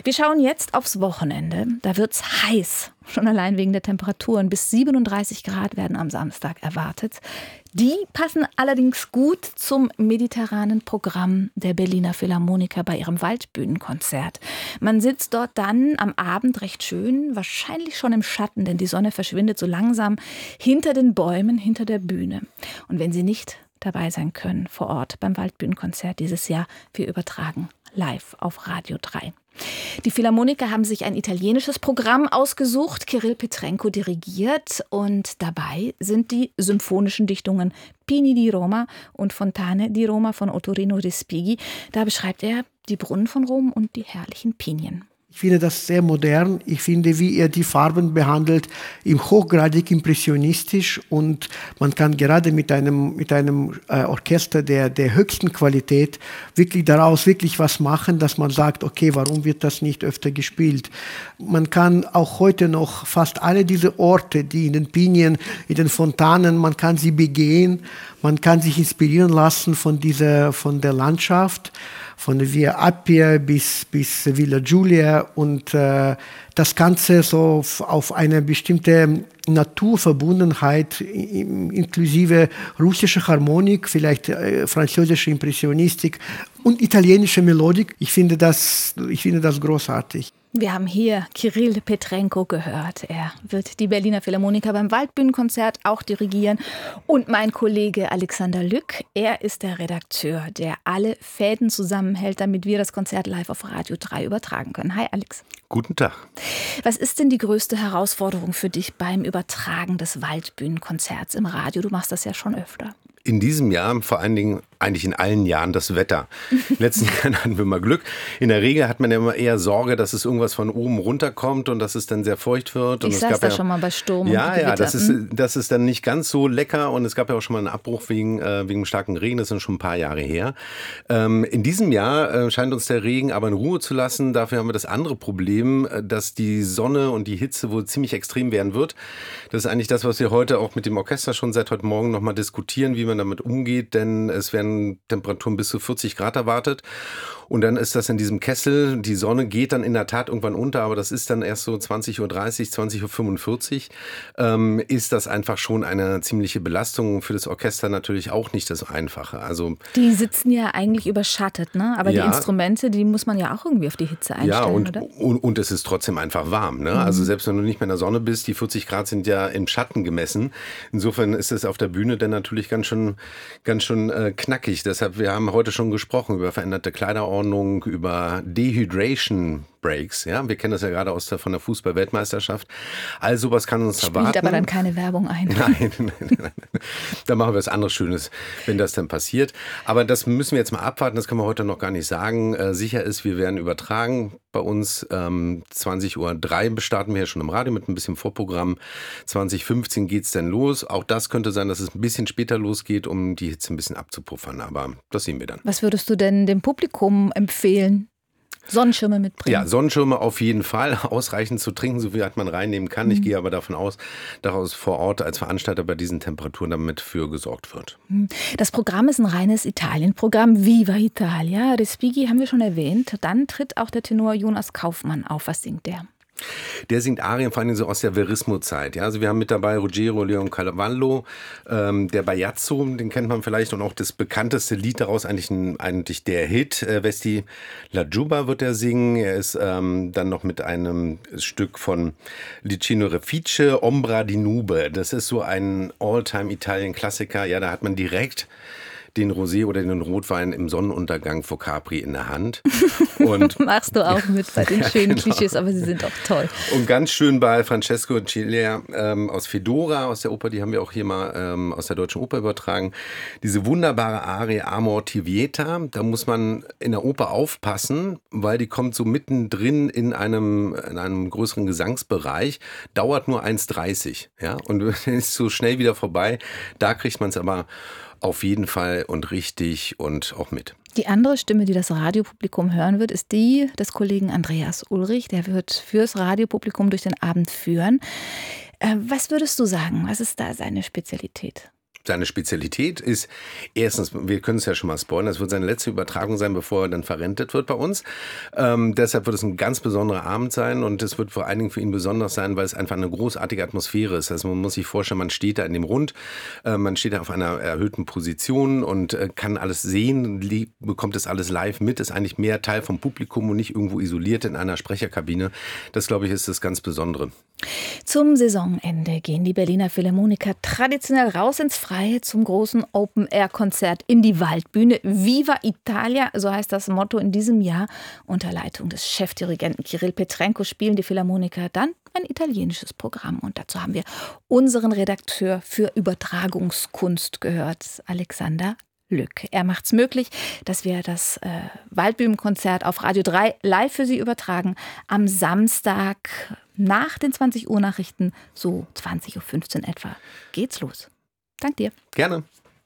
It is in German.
Wir schauen jetzt aufs Wochenende. Da wird's heiß. Schon allein wegen der Temperaturen. Bis 37 Grad werden am Samstag erwartet. Die passen allerdings gut zum mediterranen Programm der Berliner Philharmoniker bei ihrem Waldbühnenkonzert. Man sitzt dort dann am Abend recht schön, wahrscheinlich schon im Schatten, denn die Sonne verschwindet so langsam hinter den Bäumen, hinter der Bühne. Und wenn Sie nicht dabei sein können vor Ort beim Waldbühnenkonzert dieses Jahr, wir übertragen live auf Radio 3. Die Philharmoniker haben sich ein italienisches Programm ausgesucht, Kirill Petrenko dirigiert und dabei sind die symphonischen Dichtungen Pini di Roma und Fontane di Roma von Ottorino Respighi. Da beschreibt er die Brunnen von Rom und die herrlichen Pinien. Ich finde das sehr modern. Ich finde, wie er die Farben behandelt, hochgradig impressionistisch. Und man kann gerade mit einem Orchester der höchsten Qualität daraus was machen, dass man sagt, okay, warum wird das nicht öfter gespielt? Man kann auch heute noch fast alle diese Orte, die in den Pinien, in den Fontanen, man kann sie begehen. Man kann sich inspirieren lassen von der Landschaft, von Via Appia bis Villa Giulia und das Ganze so auf eine bestimmte Naturverbundenheit inklusive russischer Harmonik, vielleicht französische Impressionistik und italienische Melodik. Ich finde das großartig. Wir haben hier Kirill Petrenko gehört. Er wird die Berliner Philharmoniker beim Waldbühnenkonzert auch dirigieren. Und mein Kollege Alexander Lück, er ist der Redakteur, der alle Fäden zusammenhält, damit wir das Konzert live auf Radio 3 übertragen können. Hi Alex. Guten Tag. Was ist denn die größte Herausforderung für dich beim Übertragen des Waldbühnenkonzerts im Radio? Du machst das ja schon öfter. In diesem Jahr, vor allen Dingen eigentlich in allen Jahren, das Wetter. Letzten Jahr hatten wir mal Glück. In der Regel hat man ja immer eher Sorge, dass es irgendwas von oben runterkommt und dass es dann sehr feucht wird. Ich saß da schon mal bei Sturm und Gewitter. Ja, das ist dann nicht ganz so lecker und es gab ja auch schon mal einen Abbruch wegen starken Regen. Das ist schon ein paar Jahre her. In diesem Jahr scheint uns der Regen aber in Ruhe zu lassen. Dafür haben wir das andere Problem, dass die Sonne und die Hitze wohl ziemlich extrem werden wird. Das ist eigentlich das, was wir heute auch mit dem Orchester schon seit heute Morgen nochmal diskutieren, wie man damit umgeht, denn es werden Temperaturen bis zu 40 Grad erwartet. Und dann ist das in diesem Kessel, die Sonne geht dann in der Tat irgendwann unter, aber das ist dann erst so 20.30 Uhr, 20.45 Uhr, ist das einfach schon eine ziemliche Belastung für das Orchester, natürlich auch nicht das Einfache. Also, die sitzen ja eigentlich überschattet, ne? Aber ja, die Instrumente, die muss man ja auch irgendwie auf die Hitze einstellen, ja, oder? Und es ist trotzdem einfach warm, ne? Also selbst wenn du nicht mehr in der Sonne bist, die 40 Grad sind ja im Schatten gemessen. Insofern ist es auf der Bühne dann natürlich ganz schön knackig. Deshalb, wir haben heute schon gesprochen über veränderte Kleiderordnung, über Dehydration Breaks. Ja, wir kennen das ja gerade von der Fußball-Weltmeisterschaft. All sowas kann uns erwarten. Spielt aber dann keine Werbung ein. Nein. Da machen wir was anderes Schönes, wenn das dann passiert. Aber das müssen wir jetzt mal abwarten. Das können wir heute noch gar nicht sagen. Sicher ist, wir werden übertragen. Bei uns 20.03 Uhr starten wir ja schon im Radio mit ein bisschen Vorprogramm. 20.15 geht's dann los. Auch das könnte sein, dass es ein bisschen später losgeht, um die Hitze ein bisschen abzupuffern. Aber das sehen wir dann. Was würdest du denn dem Publikum empfehlen? Sonnenschirme mitbringen? Ja, Sonnenschirme auf jeden Fall. Ausreichend zu trinken, so viel man reinnehmen kann. Ich gehe aber davon aus, dass vor Ort als Veranstalter bei diesen Temperaturen damit für gesorgt wird. Das Programm ist ein reines Italien-Programm. Viva Italia. Respighi haben wir schon erwähnt. Dann tritt auch der Tenor Jonas Kaufmann auf. Was singt der? Der singt Arien vor allem so aus der Verismo-Zeit. Ja, also wir haben mit dabei Ruggero Leoncavallo, der Bajazzo, den kennt man vielleicht, und auch das bekannteste Lied daraus, eigentlich der Hit, Vesti la Giubba wird er singen. Er ist dann noch mit einem Stück von Licino Refice, Ombra di Nube. Das ist so ein All-Time-Italien-Klassiker. Ja, da hat man direkt den Rosé oder den Rotwein im Sonnenuntergang vor Capri in der Hand. Und machst du auch mit bei den schönen Klischees, aber sie sind auch toll. Und ganz schön bei Francesco Cilea aus Fedora, aus der Oper, die haben wir auch hier mal aus der Deutschen Oper übertragen. Diese wunderbare Arie Amor ti Vieta, da muss man in der Oper aufpassen, weil die kommt so mittendrin in einem größeren Gesangsbereich, dauert nur 1,30. Ja? Und ist so schnell wieder vorbei. Da kriegt man es aber auf jeden Fall und richtig und auch mit. Die andere Stimme, die das Radiopublikum hören wird, ist die des Kollegen Andreas Ulrich. Der wird fürs Radiopublikum durch den Abend führen. Was würdest du sagen? Was ist da seine Spezialität? seine Spezialität ist, erstens, wir können es ja schon mal spoilern, das wird seine letzte Übertragung sein, bevor er dann verrentet wird bei uns. Deshalb wird es ein ganz besonderer Abend sein und es wird vor allen Dingen für ihn besonders sein, weil es einfach eine großartige Atmosphäre ist. Also man muss sich vorstellen, man steht da in dem Rund, man steht da auf einer erhöhten Position und kann alles sehen, bekommt das alles live mit, ist eigentlich mehr Teil vom Publikum und nicht irgendwo isoliert in einer Sprecherkabine. Das, glaube ich, ist das ganz Besondere. Zum Saisonende gehen die Berliner Philharmoniker traditionell raus ins Freie zum großen Open-Air-Konzert in die Waldbühne. Viva Italia, so heißt das Motto in diesem Jahr. Unter Leitung des Chefdirigenten Kirill Petrenko spielen die Philharmoniker dann ein italienisches Programm. Und dazu haben wir unseren Redakteur für Übertragungskunst gehört, Alexander Lück. Er macht es möglich, dass wir das Waldbühnenkonzert auf Radio 3 live für Sie übertragen. Am Samstag nach den 20 Uhr Nachrichten, so 20.15 Uhr etwa, geht's los. Dank dir. Gerne.